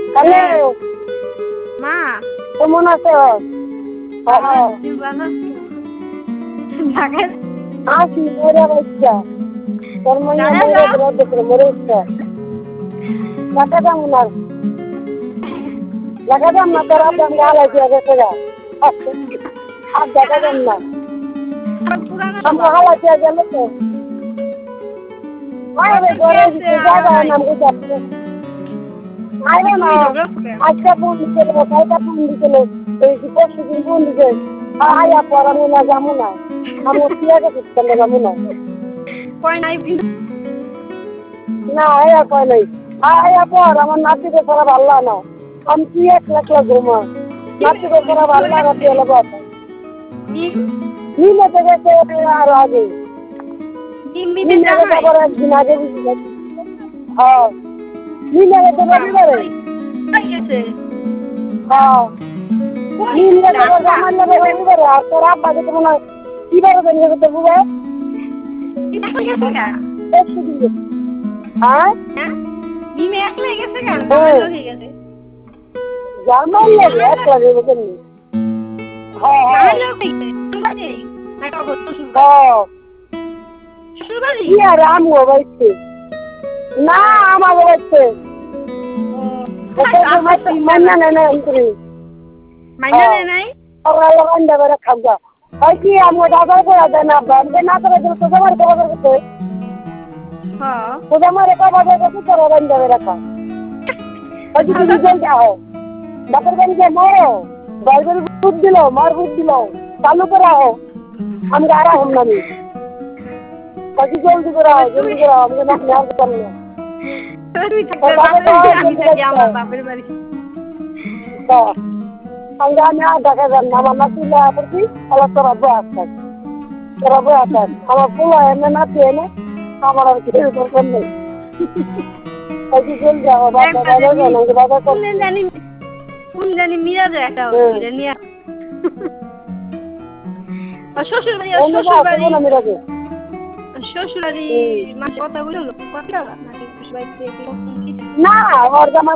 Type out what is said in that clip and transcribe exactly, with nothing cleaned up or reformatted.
Hello মা কেমন আছো? তুমি ভালো আছো? ঢাকায় আসি মরে বাচ্চা তোর মাইয়া ঢাকায় মরে যাও? বড় দেখে মরে উঠছে টাকা দাম না টাকা দাম না তোর দাম গালা দিয়ে গেছে গা আর টাকা দাম না আমার পুরানো আমরা বাবা। হালা দিয়ে গেল তো আরে কি ঘরে আছে? দিতে জায়গা আয়। নাম গুছাচ্ছে আরে না তুমি ঝগড়া করবে? আজকে ফোন দিতে কালকে ফোন দিতে এই যে পরশু দিন ফোন দিতে আয়া পড়াবো না যাবো না আমি কি আগে করতে যাবো না কয় নাই কিন্তু না আয়া কয় নাই আয়া পর আমার নাতিকে ছাড়া ভালো না আমি কি একলা একলা ঘুমা নাতিকে ছাড়া ভালো লাগাতে হলে কথা ডিম নিমেতে গেছে আরো আগে ডিম দিতে নিমে গেছে জামাই। আবার একদিন আগে হ্যাঁ নিমে গেছে রবিবারে হয়ে গেছে। হ্যাঁ কই? নিমে গেছে ঢাকা। আমার লাগে রবিবারে আর তোর আব্বা যেতে মনে হয় কিবারে দেন গেছে তো বুঝে ডিম একলা গেছে গা? পরশু দিন হ্যাঁ হ্যাঁ? ডিমে একলাই গেছে গা? হ্যাঁ। জামাই লগে গেছে। জার্মান লাগে একলা যাবে কেমনি হ্যাঁ জামাই হ্যাঁ লগে গেছে। শ্বশুরবাড়ি? না কখন শ্বশুরবাড়ি? হ্যাঁ শ্বশুরবাড়ি? কি আর আমু বাইছে না আমার বাইছে ও। মান্না নেই না অন্তরি মাইনা নেয় নাই? ওরা লাগান দেবে রে খাগা ওই কি আমু দাদার করে দেয় না বাড়বে না করে দিল তোদের মার কবার করতে হ্যাঁ। তোদের মার কবার করতে তোরা লাগান দেবে রাখা ওই কি তুমি জল যাও বাপের বাড়িতে মারো বাইবেল বুট দিল মার বুট দিল চালু করে আও আমি আরা হম না আমি ওই কি জলদি করে আও জলদি করে আও আমাকে না নেওয়ার দরকার নেই তুই থাকতে বাপের বাড়ি, আমি থাকি আমার বাপের বাড়ি। সঙ্গে আমি আর দেখা যান না আমার নাতি লেয়া করছি আবার তোরা বয়ে আসতাম তোরা বয়ে আসতাম আমার পোলা এনে নাতি এনে আমার আর কিছু দরকার নেই ওই কি জলদি আও বাবা বাইরে যান আমাকে বাবা কোন করছি জানি কোন জানি মিরাজে একটা হুম। এটা নিয়ে শ্বশুর বাড়ি অন্য শ্বশুর বাড়ি যাবো না মিরাজে শ্বশুর বাড়ি হুম। মাসে কথা বললো কথা নাকি শ্বশুর বাড়িতে না ওর জামা